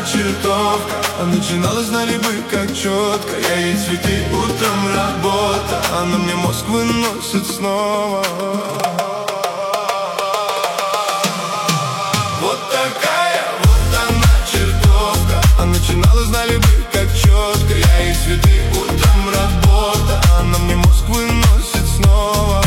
чертовка, а начиналась на либо как четко. Я ей цветы, утром работа, она мне мозг выносит снова. Вот такая вот она чертовка, а начиналась на либо как четко. Я ей цветы, утром работа, она мне мозг выносит снова.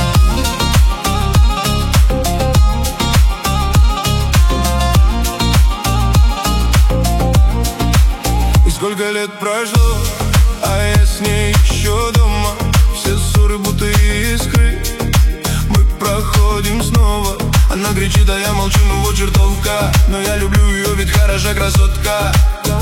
Сколько лет прошло, а я с ней еще дома. Все ссоры будто искры, мы проходим снова. Она кричит, а я молчу, ну вот чертовка. Но я люблю ее, ведь хороша красотка.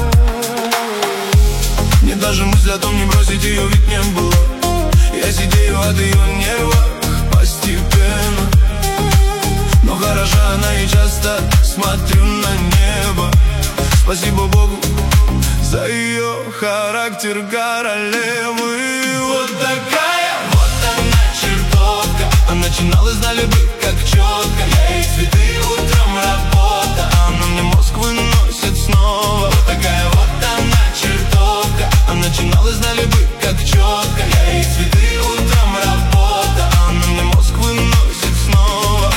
Мне даже мысли о том не бросить ее ведь не было. Я сидею от ее нервов постепенно. Но хороша она и часто смотрю на небо. Спасибо Богу за ее характер королевы. Вот такая вот она чертовка, а начиналась на любви как четко. Я ей цветы, утром работа, она мне мозг выносит снова. Вот такая вот она чертовка, а начиналась на любви как четко. Я ей цветы, утром работа, она мне мозг выносит снова.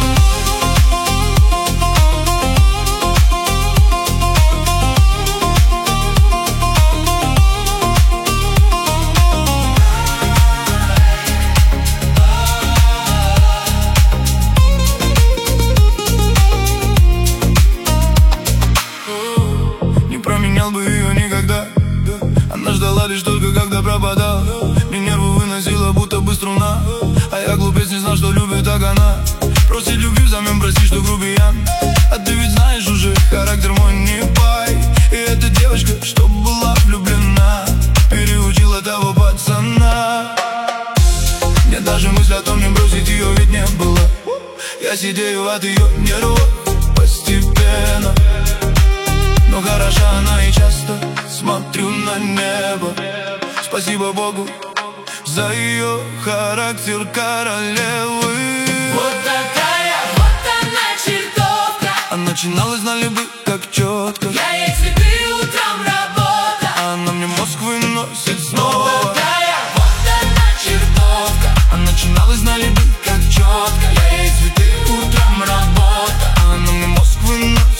Бы ее никогда. Она ждала лишь только когда пропадал. Мне нервы выносила будто бы струна. А я глупец, не знал, что любит так она. Просит любви взамен, прости, что грубиян. А ты ведь знаешь уже, характер мой не пай. И эта девочка, что была влюблена, переучила того пацана. Мне даже мысли о том не бросить ее ведь не было. Я сидею от ее нервов постепенно. Но хороша она и часто смотрю на небо. Спасибо Богу за ее характер королевы. Вот такая вот она чертовка, а начиналась на любви как четко. я ей цветы, утром работа, она мне мозг выносит снова. вот такая вот она чертовка, а начиналась на любви как четко. я ей цветы, утром работа, она мне мозг выносит.